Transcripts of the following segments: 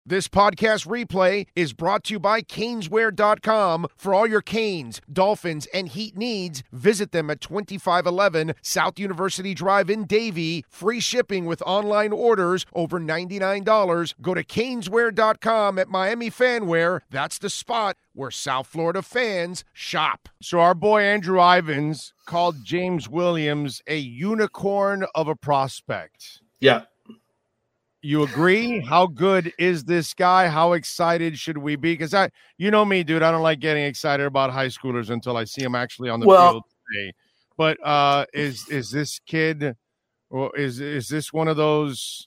This podcast replay is brought to you by Caneswear.com. For all your Canes, Dolphins, and Heat needs, visit them at 2511 South University Drive in Davie. Free shipping with online orders over $99. Go to Caneswear.com at Miami Fanwear. That's the spot where South Florida fans shop. So our boy Andrew Ivins called James Williams a unicorn of a prospect. Yeah. You agree? How good is this guy? How excited should we be? Because you know me, dude. I don't like getting excited about high schoolers until I see them actually on the field today. But is this kid, or is this one of those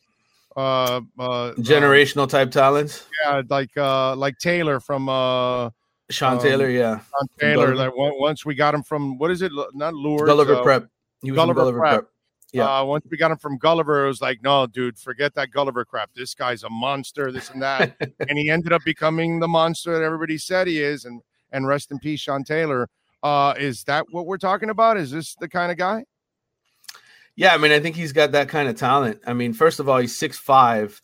generational type talents? Yeah, like Taylor from Sean Taylor. Yeah, Sean Taylor. Like once we got him from, what is it? Not Lourdes. Gulliver Prep. He was Gulliver Prep. Yeah. Once we got him from Gulliver, it was like, no, dude, forget that Gulliver crap. This guy's a monster, this and that. And he ended up becoming the monster that everybody said he is. And rest in peace, Sean Taylor. Is that what we're talking about? Is this the kind of guy? Yeah, I mean, I think he's got that kind of talent. I mean, first of all, he's 6'5",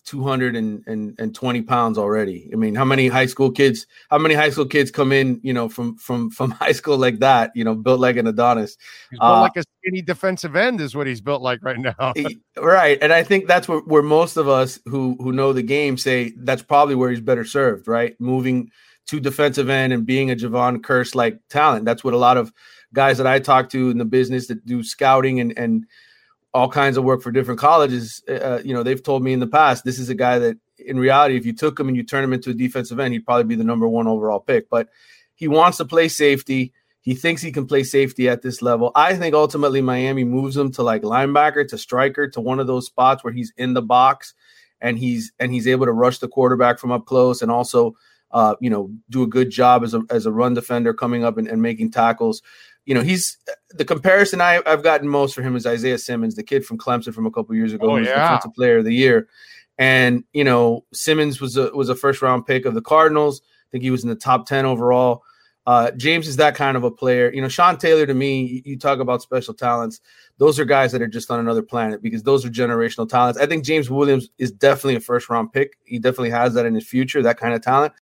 220 pounds already. I mean, how many high school kids come in, from high school like that, built like an Adonis. He's built like a skinny defensive end is what he's built like right now. Right. And I think that's where most of us who know the game say that's probably where he's better served, right? Moving to defensive end and being a Javon Kearse like talent. That's what a lot of guys that I talk to in the business that do scouting and all kinds of work for different colleges, they've told me in the past, this is a guy that in reality, if you took him and you turn him into a defensive end, he'd probably be the number one overall pick. But he wants to play safety. He thinks he can play safety at this level. I think ultimately Miami moves him to like linebacker, to striker, to one of those spots where he's in the box and he's able to rush the quarterback from up close and also, do a good job as a run defender coming up and making tackles. He's the comparison I've gotten most for him is Isaiah Simmons, the kid from Clemson from a couple years ago, who was Defensive Player of the Year. And, Simmons was a first round pick of the Cardinals. I think he was in the top 10 overall. James is that kind of a player. Sean Taylor, to me, you talk about special talents. Those are guys that are just on another planet because those are generational talents. I think James Williams is definitely a first round pick. He definitely has that in his future, that kind of talent.